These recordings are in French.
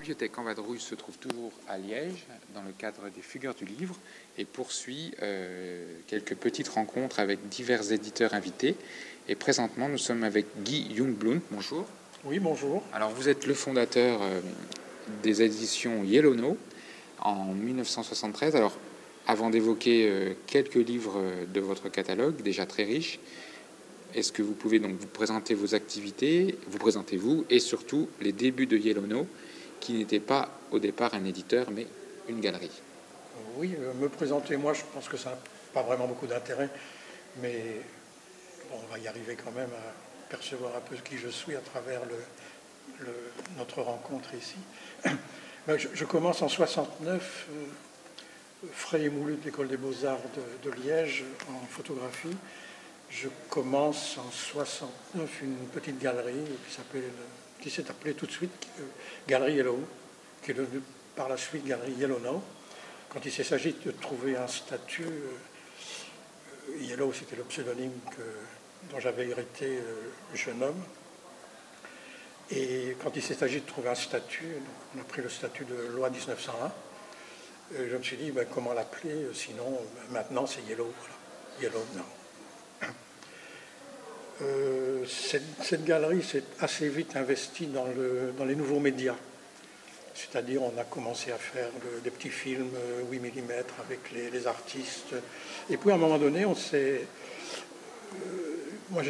bibliothèque en Vadrouille se trouve toujours à Liège, dans le cadre des Fugueurs du Livre, et poursuit quelques petites rencontres avec divers éditeurs invités. Et présentement, nous sommes avec Guy Jungbloem. Bonjour. Oui, bonjour. Alors, vous êtes le fondateur des éditions Yellowknow en 1973. Alors, avant d'évoquer quelques livres de votre catalogue, déjà très riche, est-ce que vous pouvez donc vous présenter vos activités, vous présentez-vous, et surtout les débuts de Yellowknow, qui n'était pas au départ un éditeur, mais une galerie? Oui, me présenter, moi, je pense que ça n'a pas vraiment beaucoup d'intérêt, mais bon, on va y arriver quand même à percevoir un peu qui je suis à travers notre rencontre ici. Je commence en 69, frais et moulu de l'École des Beaux-Arts de Liège, en photographie. Je commence en 69 une petite galerie qui s'est appelée tout de suite Galerie Yellow, qui est devenue par la suite Galerie Yellowknow. Quand il s'agit de trouver un statut, Yellow, c'était le pseudonyme dont j'avais hérité jeune homme. Et quand il s'est agi de trouver un statut, on a pris le statut de loi 1901. Je me suis dit, comment l'appeler? Sinon, maintenant, c'est Yellow. Voilà. Yellowknow. Cette galerie s'est assez vite investie dans les nouveaux médias. C'est-à-dire, on a commencé à faire des petits films 8 mm avec les artistes. Et puis, à un moment donné, moi,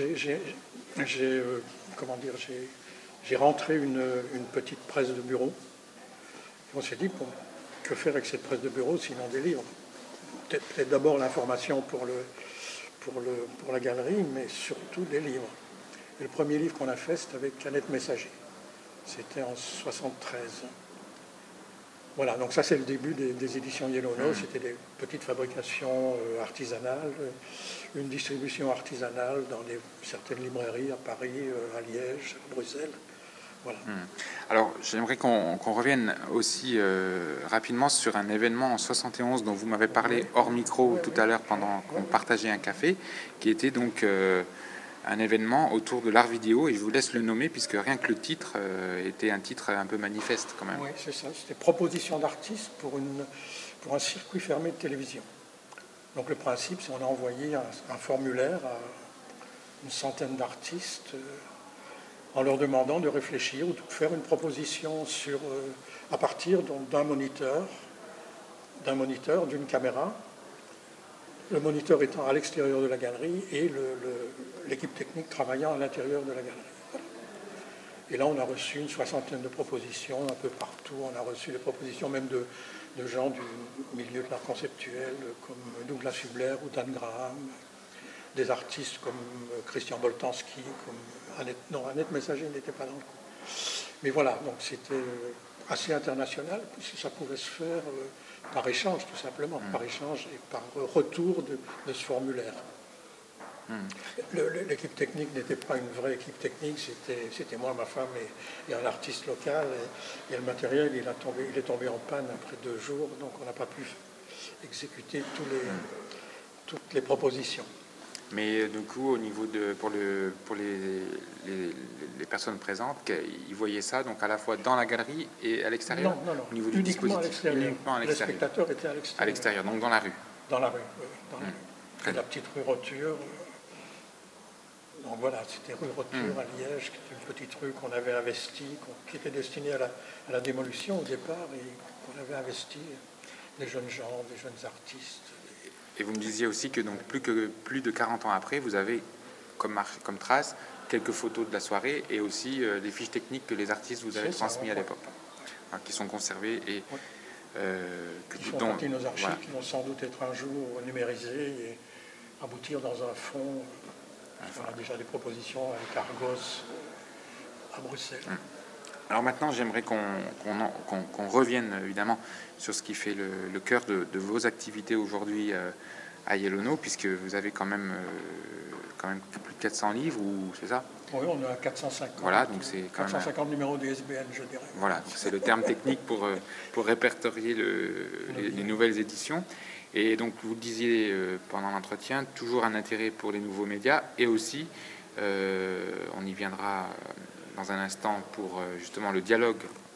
j'ai rentré une petite presse de bureau. On s'est dit, que faire avec cette presse de bureau sinon des livres? Peut-être d'abord l'information pour la galerie, mais surtout des livres. Et le premier livre qu'on a fait, c'était avec Annette Messager. C'était en 73. Voilà, donc ça c'est le début des éditions Yellowknow. C'était des petites fabrications artisanales, une distribution artisanale dans certaines librairies à Paris, à Liège, à Bruxelles. Voilà. Alors, j'aimerais qu'on revienne aussi rapidement sur un événement en 71 dont vous m'avez parlé hors micro tout à l'heure pendant qu'on partageait un café, qui était donc un événement autour de l'art vidéo, et je vous laisse le nommer puisque rien que le titre était un titre un peu manifeste quand même. Oui, c'est ça. C'était proposition d'artistes pour un circuit fermé de télévision. Donc le principe, c'est qu'on a envoyé un formulaire à une centaine d'artistes en leur demandant de réfléchir ou de faire une proposition à partir d'un moniteur, d'une caméra, le moniteur étant à l'extérieur de la galerie et l'équipe technique travaillant à l'intérieur de la galerie. Voilà. Et là, on a reçu une soixantaine de propositions un peu partout. On a reçu des propositions même de gens du milieu de l'art conceptuel, comme Douglas Hubler ou Dan Graham, des artistes comme Christian Boltanski, comme Annette Messager n'était pas dans le coup. Mais voilà, donc c'était assez international, puisque ça pouvait se faire par échange, tout simplement, par échange et par retour de ce formulaire. L'équipe technique n'était pas une vraie équipe technique, c'était moi, ma femme et un artiste local, et le matériel, il est tombé en panne après 2 jours, donc on n'a pas pu exécuter toutes les propositions. Mais du coup, au niveau pour les personnes présentes, ils voyaient ça donc à la fois dans la galerie et à l'extérieur. Non. Au niveau du Uniquement dispositif, uniquement à l'extérieur. Les spectateurs étaient à l'extérieur. À l'extérieur, donc dans la rue. Dans la rue, oui. Dans la petite rue Roture. Donc voilà, c'était rue Roture à Liège, qui était une petite rue qu'on avait investie, qui était destinée à la démolition au départ, et qu'on avait investi des jeunes gens, des jeunes artistes. Et vous me disiez aussi que donc plus de 40 ans après, vous avez comme trace quelques photos de la soirée et aussi les fiches techniques que les artistes vous avaient transmises à l'époque, qui sont conservées et qui font partie de nos archives, qui vont sans doute être un jour numérisées et aboutir dans un fonds. On a déjà des propositions avec Argos à Bruxelles. Alors maintenant, j'aimerais qu'on revienne évidemment sur ce qui fait le cœur de vos activités aujourd'hui à Yellowknow, puisque vous avez quand même plus de 400 livres, c'est ça? Oui, on est à 450. Voilà, donc c'est quand 450 numéros d'ISBN, je dirais. Voilà, c'est le terme technique pour répertorier les nouvelles éditions. Et donc, vous le disiez pendant l'entretien, toujours un intérêt pour les nouveaux médias, et aussi, on y viendra dans un instant, pour justement le dialogue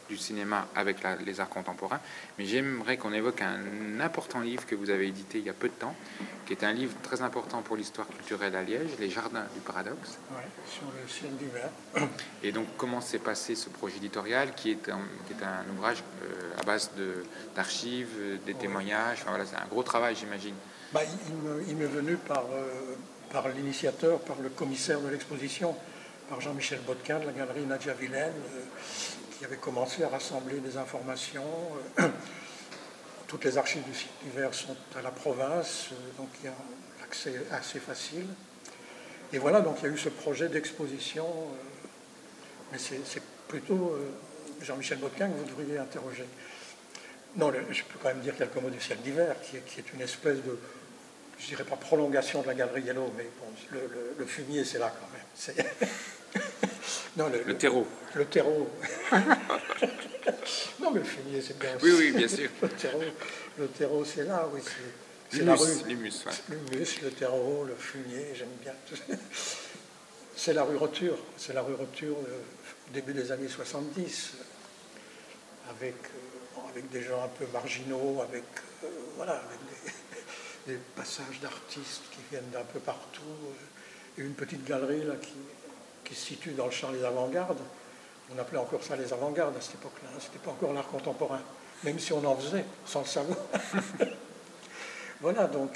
du cinéma avec les arts contemporains. Mais j'aimerais qu'on évoque un important livre que vous avez édité il y a peu de temps, qui est un livre très important pour l'histoire culturelle à Liège, Les Jardins du Paradoxe. Ouais, sur le ciel d'hiver. Et donc, comment s'est passé ce projet éditorial, qui est un ouvrage à base d'archives, des témoignages. Enfin, voilà, c'est un gros travail, j'imagine. Bah, il m'est venu par l'initiateur, par le commissaire de l'exposition, par Jean-Michel Botquin de la galerie Nadia Vilaine, qui avait commencé à rassembler des informations. Toutes les archives du site d'hiver sont à la province, donc il y a l'accès assez facile. Et voilà, donc il y a eu ce projet d'exposition, mais c'est plutôt Jean-Michel Botquin que vous devriez interroger. Non, je peux quand même dire quelques mots du ciel d'hiver, qui est une espèce de, je dirais pas prolongation de la galerie Yellow, mais bon, le fumier, c'est là quand même. Non, le terreau. Le terreau. Non, mais le fumier, c'est bien aussi. Oui, oui, bien sûr. Le terreau, c'est là, oui. C'est la rue. L'humus, ouais. L'humus, le terreau, le fumier, j'aime bien. C'est la rue Roture. C'est la rue Roture, début des années 70, avec des gens un peu marginaux, avec des passages d'artistes qui viennent d'un peu partout, et une petite galerie là, qui se situe dans le champ des avant-gardes. On appelait encore ça les avant-gardes à cette époque-là. C'était pas encore l'art contemporain, même si on en faisait, sans le savoir. Voilà, donc...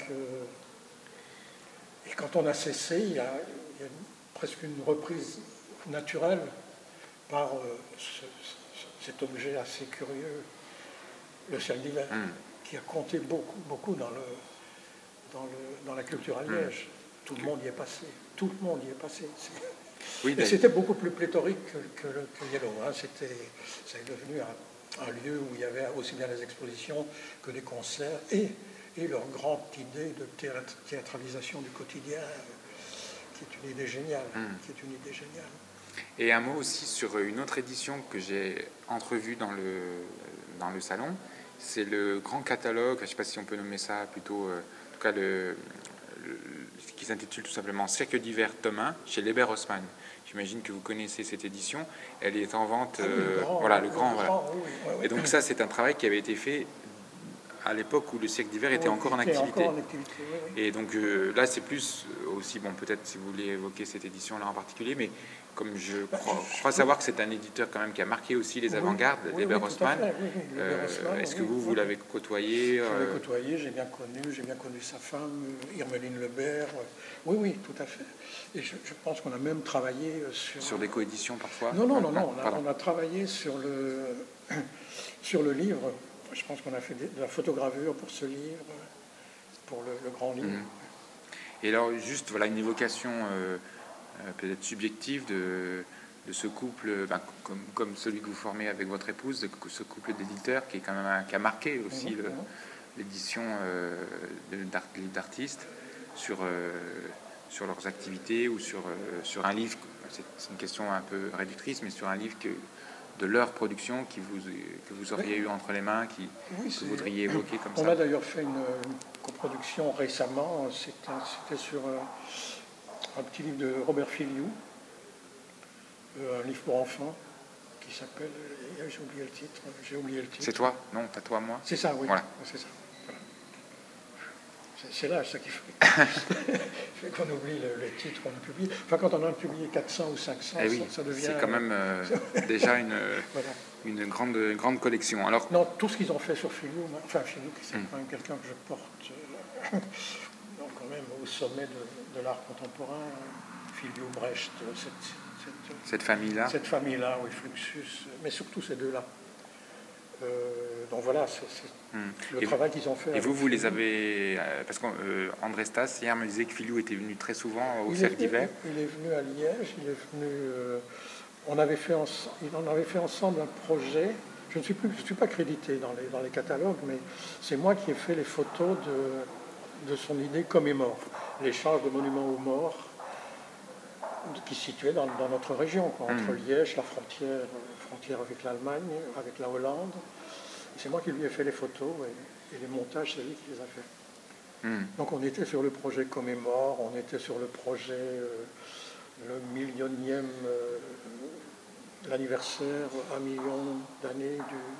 et quand on a cessé, il y a presque une reprise naturelle par cet objet assez curieux, le ciel d'hiver, qui a compté beaucoup, beaucoup dans la culture à Liège. Tout le monde y est passé. Tout le monde y est passé. Oui, et c'était beaucoup plus pléthorique que Yellow. Hein. Ça est devenu un lieu où il y avait aussi bien des expositions que des concerts et leur grande idée de théâtralisation du quotidien, qui est une idée géniale. Et un mot aussi sur une autre édition que j'ai entrevue dans le salon. C'est le grand catalogue, je ne sais pas si on peut nommer ça plutôt, en tout cas qui s'intitule tout simplement Siècle d'hiver tome 1 chez Léber Haussmann. J'imagine que vous connaissez cette édition. Elle est en vente, le grand. Oui. Et donc ça, c'est un travail qui avait été fait à l'époque où le siècle d'hiver était encore en activité. Et donc là, c'est plus aussi, bon, peut-être si vous voulez évoquer cette édition-là en particulier, mais comme je crois savoir que c'est un éditeur quand même qui a marqué aussi les avant-gardes, Léber Haussmann. Est-ce que vous l'avez côtoyé? Je l'ai côtoyé, j'ai bien connu sa femme, Irmeline Lebert. Oui, tout à fait. Et je pense qu'on a même travaillé sur des coéditions parfois. Non, on a travaillé sur le livre. Je pense qu'on a fait de la photogravure pour ce livre, pour le grand livre. Et alors, juste une évocation peut-être subjective de ce couple, comme celui que vous formez avec votre épouse, de ce couple d'éditeurs qui est quand même qui a marqué aussi l'édition d'artistes sur leurs activités ou sur un livre. C'est une question un peu réductrice, mais sur un livre de leur production que vous auriez eu entre les mains, que vous voudriez évoquer comme ça. On a d'ailleurs fait une coproduction récemment, c'était sur un petit livre de Robert Filiou, un livre pour enfants, qui s'appelle, j'ai oublié le titre. C'est toi? Non, pas toi, moi? C'est ça, oui. Voilà. C'est ça. Voilà. C'est là, ça qui fait qu'on oublie les titres qu'on publie. Enfin, quand on en a publié 400 ou 500, ça devient... C'est quand même déjà une grande collection. Alors... Non, tout ce qu'ils ont fait sur Filiou, Filiou, c'est quand même quelqu'un que je porte donc quand même au sommet de l'art contemporain. Filiou, Brecht, cette famille-là. Cette famille-là, oui, Fluxus, mais surtout ces deux-là. Donc voilà, c'est le travail qu'ils ont fait. Et vous les avez... parce qu'André Stas, hier, me disait que Filiou était venu très souvent au Cercle d'hiver. Il est venu à Liège, il est venu... on avait fait ensemble un projet. Je ne suis pas crédité dans les catalogues, mais c'est moi qui ai fait les photos de son idée commémore, l'échange de monuments aux morts qui se situait dans notre région, entre Liège, la frontière avec l'Allemagne, avec la Hollande. C'est moi qui lui ai fait les photos et les montages, c'est lui qui les a fait. Donc on était sur le projet commémore, on était sur le projet le millionième l'anniversaire 1 million d'années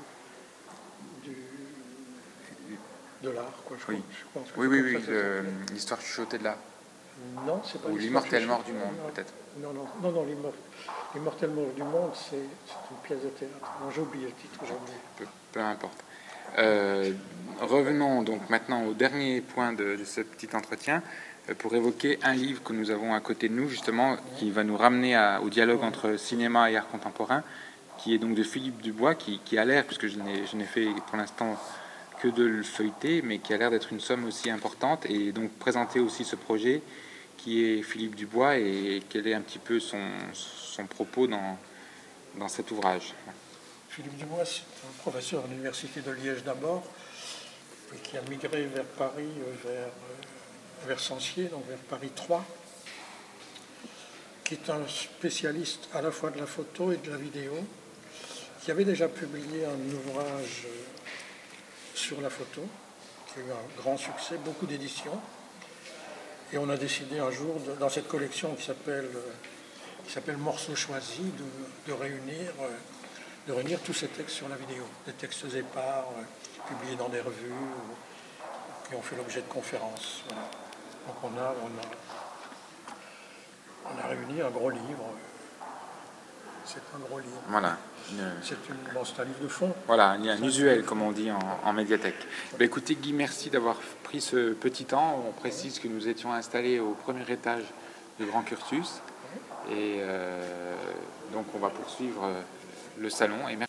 de l'art, quoi. Oui. Je pense que Oui, c'est oui, comme oui, ça que ça s'appelait. l'histoire chuchotée de l'art. Non, c'est pas Ou l'histoire l'immortel chuchotée. mort du monde, Non, peut-être. non, l'immortel mort du monde, c'est une pièce de théâtre. Non, j'ai oublié le titre, j'ai oublié. Peu importe. Revenons donc maintenant au dernier point de ce petit entretien pour évoquer un livre que nous avons à côté de nous, justement, qui va nous ramener au dialogue entre cinéma et art contemporain, qui est donc de Philippe Dubois, qui a l'air, puisque je n'ai fait pour l'instant que de le feuilleter, mais qui a l'air d'être une somme aussi importante, et donc présenter aussi ce projet qui est Philippe Dubois et quel est un petit peu son propos dans cet ouvrage. Philippe Dubois, c'est un professeur à l'université de Liège d'abord, puis qui a migré vers Paris, vers Sancier, donc vers Paris 3, qui est un spécialiste à la fois de la photo et de la vidéo, qui avait déjà publié un ouvrage sur la photo, qui a eu un grand succès, beaucoup d'éditions. Et on a décidé un jour, dans cette collection qui s'appelle Morceaux choisis, de réunir tous ces textes sur la vidéo, des textes épars, publiés dans des revues, qui ont fait l'objet de conférences. Voilà. Donc on a réuni un gros livre. C'est un gros livre. Voilà. C'est un livre de fond. Voilà, un usuel, comme on dit en médiathèque. Ben, écoutez, Guy, merci d'avoir pris ce petit temps. On précise que nous étions installés au premier étage du Grand Cursus. Et donc, on va poursuivre le salon. Et merci.